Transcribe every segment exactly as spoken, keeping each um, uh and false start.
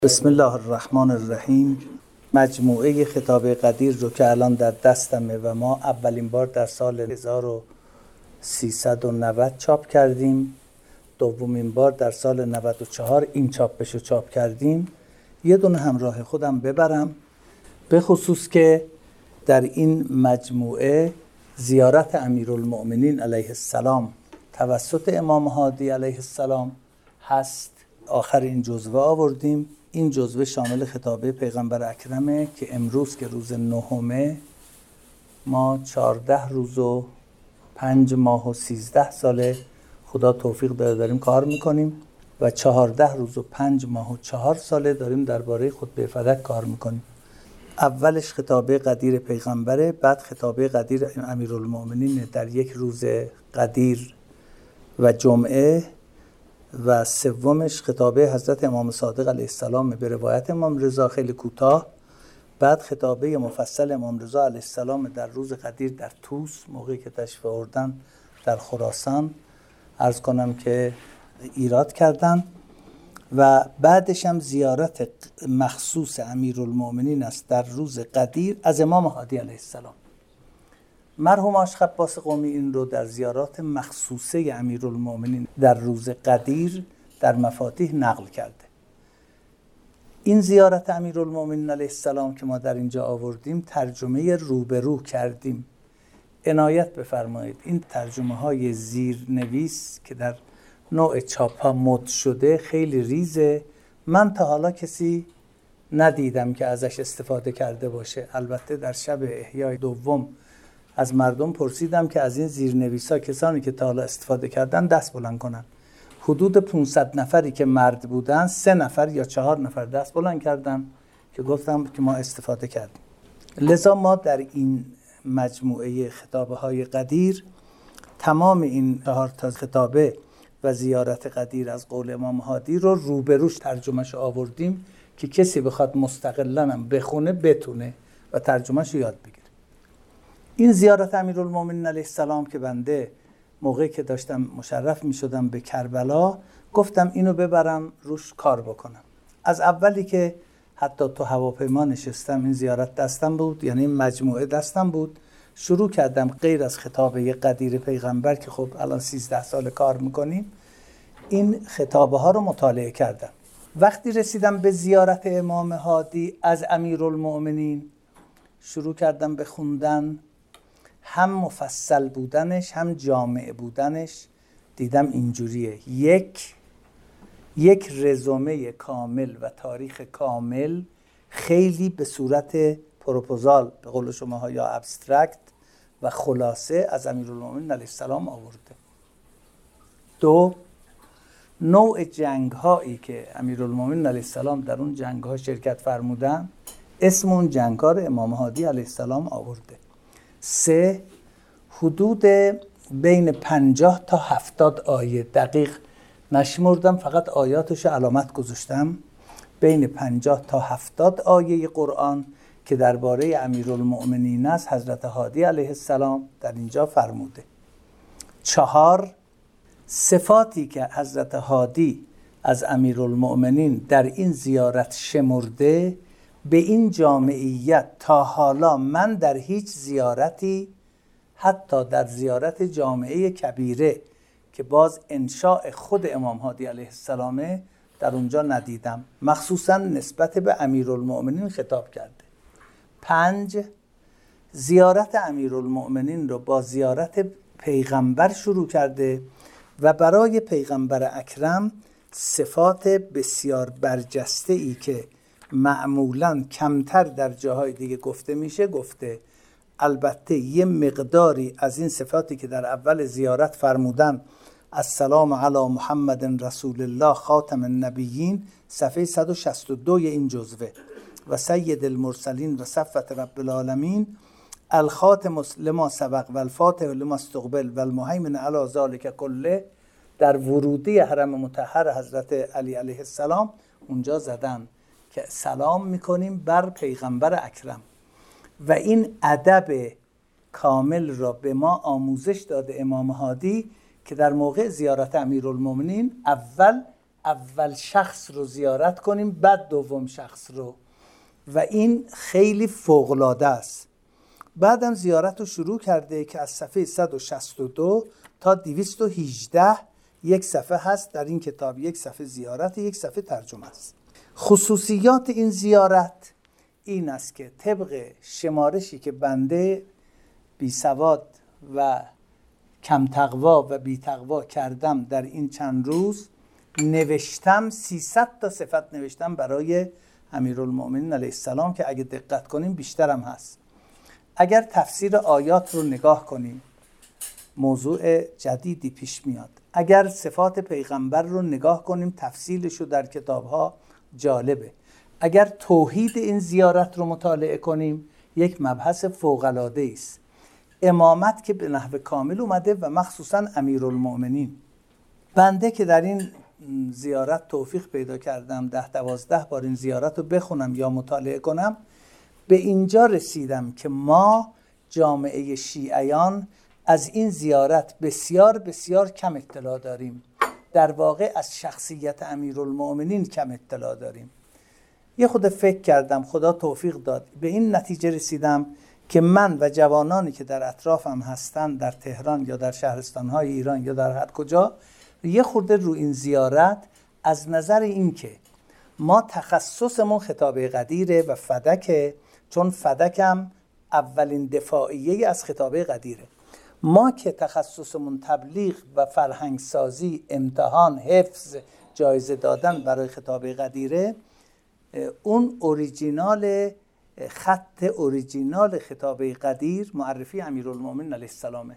بسم الله الرحمن الرحیم. مجموعه خطاب قدیر رو که الان در دستمه و ما اولین بار در سال هزار و سیصد و نود چاپ کردیم، دومین بار در سال نود و چهار این چاپش رو چاپ کردیم. یه دونه همراه خودم ببرم، به خصوص که در این مجموعه زیارت امیرالمؤمنین علیه السلام توسط امام هادی علیه السلام هست. آخر این جزوه آوردیم. این جزوه شامل خطابه پیغمبر اکرمه که امروز که روز نهمه، ما چهارده روز و پنج ماه و سیزده ساله خدا توفیق داده داریم کار میکنیم و چهارده روز و پنج ماه و چهار ساله داریم درباره خطبه فدک کار میکنیم. اولش خطابه قدیر پیغمبره، بعد خطابه قدیر امیرالمؤمنین در یک روز قدیر و جمعه، و سومش خطابه حضرت امام صادق علیه السلام به روایت امام رضا خیلی کوتاه. بعد خطابه مفصل امام رضا علیه السلام در روز قدیر در طوس، موقعی که تشریف آوردن در خراسان، عرض کنم که ایراد کردن. و بعدش هم زیارت مخصوص امیرالمؤمنین است در روز قدیر از امام هادی علیه السلام. مرحوم عاشق عباس قمی این رو در زیارات مخصوصه امیرالمؤمنین در روز قدیر در مفاتیح نقل کرده. این زیارت امیرالمؤمنین علیه السلام که ما در اینجا آوردیم ترجمه روبرو کردیم. عنایت بفرمایید، این ترجمه های زیرنویس که در نوع چاپ ها مد شده خیلی ریزه. من تا حالا کسی ندیدم که ازش استفاده کرده باشه. البته در شب احیای دوم از مردم پرسیدم که از این زیرنویسا کسانی که تا حالا استفاده کردن دست بلند کنن. حدود پانصد نفری که مرد بودن، سه نفر یا چهار نفر دست بلند کردن که گفتم که ما استفاده کردیم. لذا ما در این مجموعه خطابه های قدیر تمام این چهار تا خطابه و زیارت قدیر از قول امام هادی رو روبروش ترجمهش آوردیم که کسی بخواد مستقلاً هم بخونه بتونه و ترجمهش یاد بگیره. این زیارت امیرالمؤمنین علیه السلام که بنده موقعی که داشتم مشرف می شدم به کربلا گفتم اینو ببرم روش کار بکنم. از اولی که حتی تو هواپیما نشستم این زیارت دستم بود، یعنی این مجموعه دستم بود، شروع کردم غیر از خطابه قدیر پیغمبر که خب الان سیزده سال کار میکنیم، این خطابه ها رو مطالعه کردم. وقتی رسیدم به زیارت امام هادی از امیرالمؤمنین شروع کردم به خوندن، هم مفصل بودنش هم جامع بودنش دیدم اینجوریه. یک یک رزومه کامل و تاریخ کامل، خیلی به صورت پروپوزال به قول شما ها یا ابسترکت و خلاصه از امیرالمؤمنین علیه السلام آورده. دو، نوع جنگ هایی که امیرالمؤمنین علیه السلام در اون جنگ ها شرکت فرمودن، اسم اون جنگ ها رو امام هادی علیه السلام آورده. سه، حدود بین پنجاه تا هفتاد آیه، دقیق نشمردم فقط آیاتش علامت گذاشتم، بین پنجاه تا هفتاد آیه قرآن که درباره امیرالمؤمنین است حضرت هادی علیه السلام در اینجا فرموده. چهار، صفاتی که حضرت هادی از امیرالمؤمنین در این زیارت شمرده به این جامعیت تا حالا من در هیچ زیارتی، حتی در زیارت جامعه کبیره که باز انشاء خود امام هادی علیه السلامه، در اونجا ندیدم. مخصوصا نسبت به امیرالمؤمنین خطاب کرده. پنج، زیارت امیرالمؤمنین رو با زیارت پیغمبر شروع کرده و برای پیغمبر اکرم صفات بسیار برجسته ای که معمولاً کمتر در جاهای دیگه گفته میشه گفته. البته یه مقداری از این صفاتی که در اول زیارت فرمودن، السلام علی محمد رسول الله خاتم النبیین، صفحه صد و شصت و دو این جزوه، و سید المرسلین و صفوت رب العالمین، الخاتم لما سبق و الفاتح لما استقبل و المهیمن علی ذالک کله، در ورودی حرم مطهر حضرت علی علیه السلام اونجا زدن که سلام میکنیم بر پیغمبر اکرم. و این ادب کامل را به ما آموزش داده امام هادی که در موقع زیارت امیرالمؤمنین اول اول شخص رو زیارت کنیم بعد دوم شخص رو، و این خیلی فوق‌العاده است. بعدم زیارت رو شروع کرده که از صفحه صد و شصت و دو تا دویست و هجده یک صفحه هست در این کتاب. یک صفحه زیارت، یک صفحه ترجمه است. خصوصیات این زیارت این است که طبق شمارشی که بنده بی سواد و کم تقوا و بی تقوا کردم در این چند روز، نوشتم سیصد تا صفت نوشتم برای امیرالمؤمنین علیه السلام که اگه دقت کنیم بیشترم هست. اگر تفسیر آیات رو نگاه کنیم موضوع جدیدی پیش میاد. اگر صفات پیغمبر رو نگاه کنیم تفصیلش رو در کتابها جالبه. اگر توحید این زیارت رو مطالعه کنیم یک مبحث فوق‌العاده است. امامت که به نحو کامل اومده و مخصوصا امیرالمؤمنین. بنده که در این زیارت توفیق پیدا کردم ده دوازده بار این زیارت رو بخونم یا مطالعه کنم، به اینجا رسیدم که ما جامعه شیعیان از این زیارت بسیار بسیار کم اطلاع داریم. در واقع از شخصیت امیرالمؤمنین کم اطلاع داریم. یه خود فکر کردم، خدا توفیق داد، به این نتیجه رسیدم که من و جوانانی که در اطرافم هستن در تهران یا در شهرستان‌های ایران یا در هر کجا، یه خورده رو این زیارت از نظر این که ما تخصصمون خطابه قدیره و فدکه، چون فدکم اولین دفاعیه از خطابه قدیره. ما که تخصصمون تبلیغ و فرهنگ سازی، امتحان، حفظ، جایزه دادن برای خطابه قدیره، اون اوریجینال خط اوریجینال خطابه قدیر معرفی امیرالمؤمنین علیه السلامه.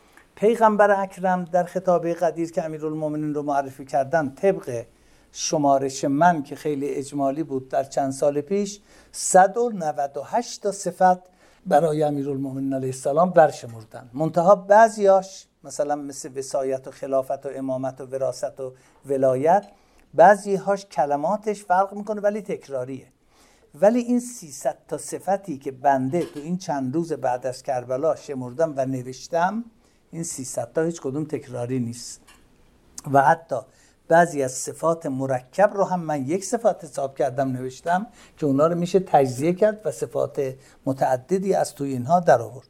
پیغمبر اکرم در خطابه قدیر که امیرالمؤمنین رو معرفی کردن طبق شمارش من که خیلی اجمالی بود در چند سال پیش صد و نود و هشت تا صفت برای امیرالمؤمنین علیه السلام برشمردن. منتها بعضیاش مثلا مثل وصایت و خلافت و امامت و وراثت و ولایت، بعضیهاش کلماتش فرق میکنه ولی تکراریه. ولی این سیصد تا صفتی که بنده تو این چند روز بعد از کربلا شمردم و نوشتم، این سیصد تا هیچ کدوم تکراری نیست. و حتی بعضی از صفات مرکب رو هم من یک صفات حساب کردم نوشتم که اونا رو میشه تجزیه کرد و صفات متعددی از توی اینها در آورد.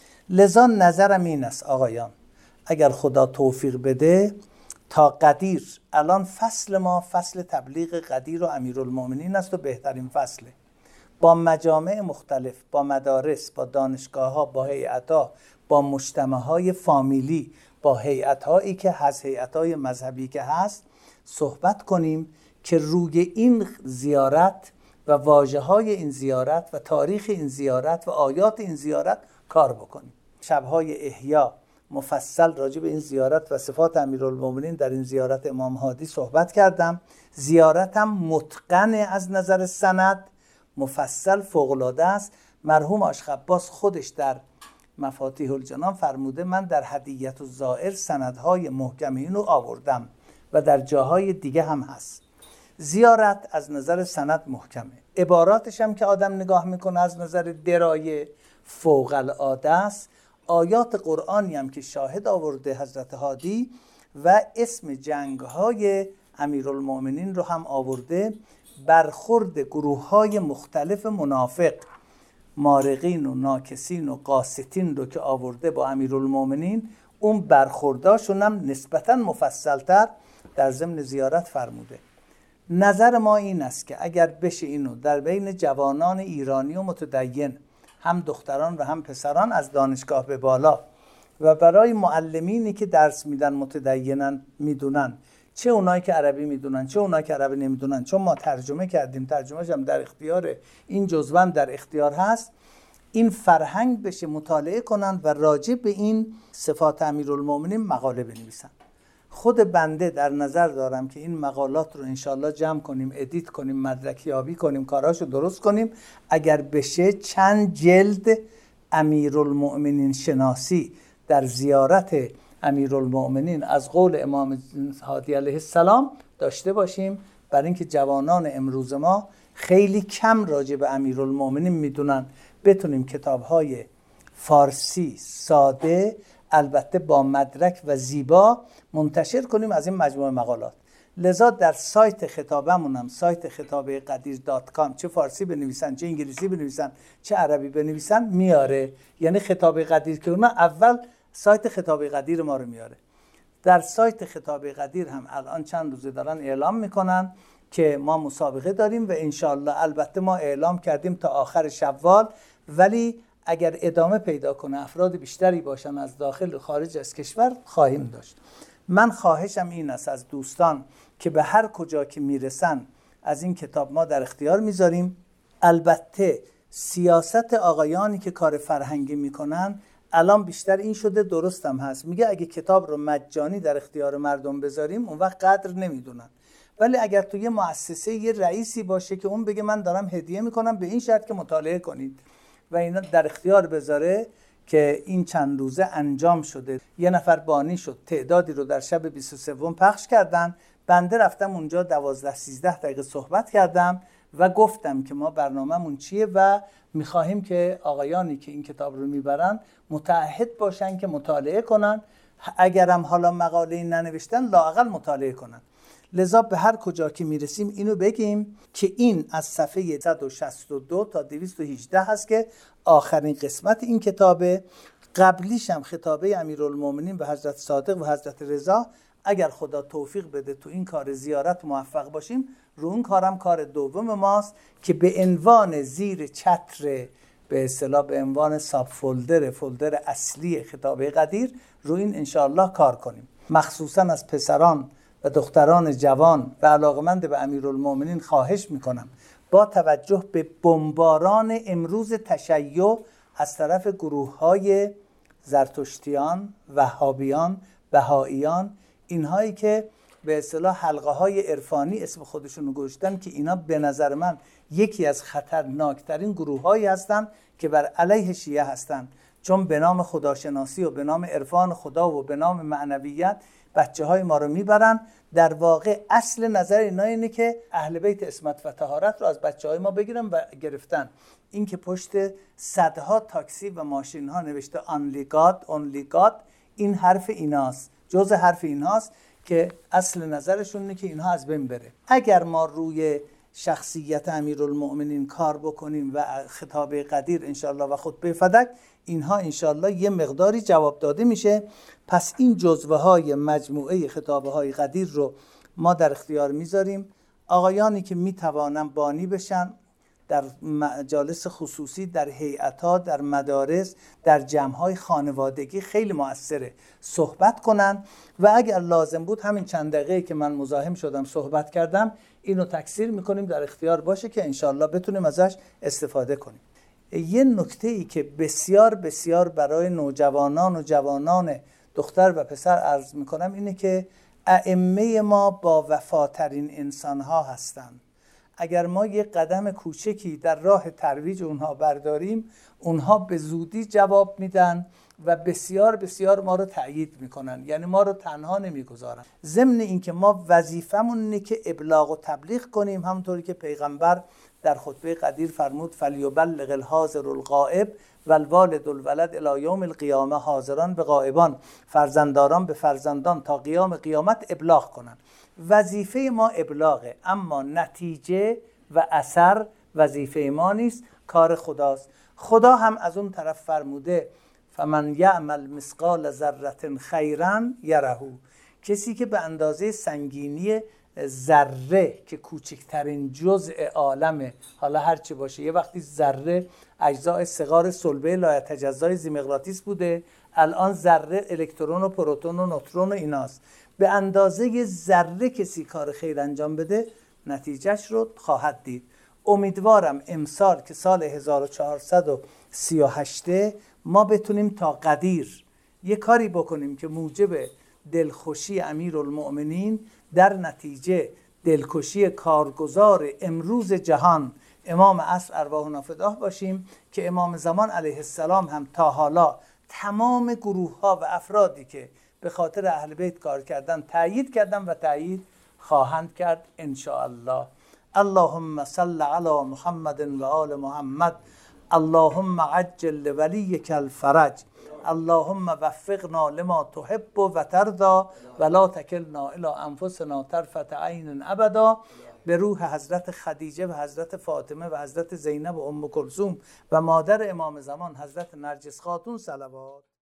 لذا نظرم این است آقایان، اگر خدا توفیق بده تا قدیر، الان فصل ما فصل تبلیغ قدیر و امیرالمؤمنین است و بهترین فصله، با مجامع مختلف، با مدارس، با دانشگاه ها، با هیئت ها، با مجتمع های فامیلی، با هیئت هایی که از هیئت های مذهبی که هست صحبت کنیم که روی این زیارت و واژه های این زیارت و تاریخ این زیارت و آیات این زیارت کار بکنیم. شبهای احیا مفصل راجع به این زیارت و صفات امیرالمؤمنین در این زیارت امام هادی صحبت کردم. زیارتم متقن از نظر سند، مفصل، فوق‌العاده است. مرحوم آشق عباس خودش در مفاتیح الجنان فرموده من در هدیت الزائر سندهای محکم اینو آوردم و در جاهای دیگه هم هست. زیارت از نظر سند محکمه، عباراتش هم که آدم نگاه میکنه از نظر درایه فوق‌العاده است. آیات قرآنی هم که شاهد آورده حضرت هادی و اسم جنگ‌های امیرالمؤمنین رو هم آورده. برخورد گروه‌های مختلف منافق، مارقین و ناکسین و قاستین رو که آورده با امیرالمؤمنین، اون برخورداشون هم نسبتاً مفصلتر در ضمن زیارت فرموده. نظر ما این است که اگر بشه اینو در بین جوانان ایرانی و متدین، هم دختران و هم پسران از دانشگاه به بالا، و برای معلمینی که درس میدن متدینن میدونن، چه اونایی که عربی میدونن چه اونایی که عربی نمیدونن، چون ما ترجمه کردیم، ترجمه‌ش هم در اختیار این جزوان در اختیار هست، این فرهنگ بشه مطالعه کنن و راجع به این صفات امیرالمؤمنین مقاله بنویسن. خود بنده در نظر دارم که این مقالات رو انشالله جمع کنیم، ادیت کنیم، مدرکیابی کنیم، کاراشو درست کنیم. اگر بشه چند جلد امیرالمؤمنین شناسی در زیارت امیرالمؤمنین از قول امام هادی علیه السلام داشته باشیم، برای اینکه جوانان امروز ما خیلی کم راجع به امیرالمؤمنین میدونن. بتونیم کتاب‌های فارسی ساده البته با مدرک و زیبا منتشر کنیم از این مجموعه مقالات. لذا در سایت خطابمون هم سایت خطابه قدیر دات کام چه فارسی بنویسن چه انگلیسی بنویسن چه عربی بنویسن میاره. یعنی خطابه قدیر که اون اول سایت خطابه قدیر ما رو میاره. در سایت خطابه قدیر هم الان چند روزه دارن اعلام میکنن که ما مسابقه داریم و انشالله البته ما اعلام کردیم تا آخر شوال، ولی اگر ادامه پیدا کنه افراد بیشتری باشن از داخل و خارج از کشور خواهیم داشت. من خواهشم این است از دوستان که به هر کجا که میرسن از این کتاب ما در اختیار میذاریم. البته سیاست آقایانی که کار فرهنگی میکنن الان بیشتر این شده، درستم هست، میگه اگه کتاب رو مجانی در اختیار مردم بذاریم اون وقت قدر نمیدونن. ولی اگر تو یه مؤسسه یه رئیسی باشه که اون بگه من دارم هدیه میکنم به این شرط که مطالعه کنید و اینا در اختیار بذاره، که این چند روزه انجام شده. یه نفر بانی شد، تعدادی رو در شب بیست و سه پخش کردن. بنده رفتم اونجا دوازده سیزده دقیقه صحبت کردم و گفتم که ما برنامه‌مون چیه و میخواهیم که آقایانی که این کتاب رو میبرن متعهد باشن که مطالعه کنن، اگرم حالا مقاله ننوشتن لااقل مطالعه کنن. لذا به هر کجا که میرسیم اینو بگیم که این از صفحه صد و شصت و دو تا دویست و هجده هست که آخرین قسمت این کتابه. قبلیش هم خطابه امیرالمومنین به حضرت صادق و حضرت رضا. اگر خدا توفیق بده تو این کار زیارت موفق باشیم، رو اون کارم کار دوم ماست که به عنوان زیر چتر به اصطلاح به عنوان ساب فولدر فولدر اصلی خطابه قدیر رو این انشاءالله کار کنیم. مخصوصا از پسران و دختران جوان و علاقمند به امیرالمومنین خواهش میکنم با توجه به بمباران امروز تشیع از طرف گروه‌های زرتشتیان، وهابیان، بهائیان، اینهایی که به اصطلاح حلقه‌های عرفانی اسم خودشون رو گذاشتن، که اینا به نظر من یکی از خطرناکترین گروه‌هایی هستن که بر علیه شیعه هستن، چون به نام خداشناسی و به نام عرفان خدا و به نام معنویت بچه های ما رو میبرن. در واقع اصل نظر اینا اینه که اهل بیت عصمت و طهارت رو از بچه های ما بگیرن و گرفتن. این که پشت صدها تاکسی و ماشین ها نوشته only God, only God، این حرف ایناست، جز حرف ایناست که اصل نظرشون اینه که اینها از بین بره. اگر ما روی شخصیت امیرالمؤمنین کار بکنیم و خطابه قدیر انشالله و خطبه فدک، اینها انشالله یه مقداری جواب داده میشه. پس این جزوه های مجموعه خطابه های قدیر رو ما در اختیار میذاریم. آقایانی که میتوانن بانی بشن در مجالس خصوصی، در هیئت‌ها، در مدارس، در جمع‌های خانوادگی خیلی مؤثره، صحبت کنن و اگر لازم بود همین چند دقیقه که من مزاحم شدم صحبت کردم اینو تکثیر میکنیم، در اختیار باشه که انشالله بتونیم ازش استفاده کنیم. یه نکته ای که بسیار بسیار برای نوجوانان و جوانان دختر و پسر عرض میکنم اینه که ائمه ما با وفاترین انسانها هستند. اگر ما یه قدم کوچکی در راه ترویج اونها برداریم، اونها به زودی جواب میدن و بسیار بسیار ما رو تأیید میکنن، یعنی ما رو تنها نمیگذارن. ضمن اینکه ما وظیفمون اینه که ابلاغ و تبلیغ کنیم، همونطوری که پیغمبر در خطبه قدیر فرمود فلیبلغ الحاضر الغائب والوالد الولد الی یوم القیامه، حاضران به غائبان، فرزندداران به فرزندان تا قیام قیامت ابلاغ کنن. وظیفه ما ابلاغه، اما نتیجه و اثر وظیفه ما نیست، کار خداست. خدا هم از اون طرف فرموده فمن یعمل مثقال ذره خیرا یره، کسی که به اندازه سنگینی ذره که کوچکترین جزء عالمه، حالا هر چی باشه، یه وقتی ذره اجزای صغار صلبه لایتجزای ذی‌مغناطیس بوده، الان ذره الکترون و پروتون و نوترون و ایناست. به اندازه ذره کسی کار خیر انجام بده نتیجهش رو خواهد دید. امیدوارم امسال که سال هزار و چهارصد و سی و هشت ما بتونیم تا قدیر یه کاری بکنیم که موجب دلخوشی امیرالمؤمنین، در نتیجه دلکشی کارگزار امروز جهان امام عصر ارواحنا فداه باشیم، که امام زمان علیه السلام هم تا حالا تمام گروه ها و افرادی که به خاطر اهل بیت کار کردن تأیید کردن و تأیید خواهند کرد ان شاء الله. اللهم صل علی محمد و آل محمد. اللهم عجل لولیک الفرج اللهم وفقنا لما تحب و ترضى ولا تکلنا الی انفسنا طرفة عین ابدا. به روح حضرت خدیجه و حضرت فاطمه و حضرت زینب و ام کلثوم و مادر امام زمان حضرت نرجس خاتون صلوات.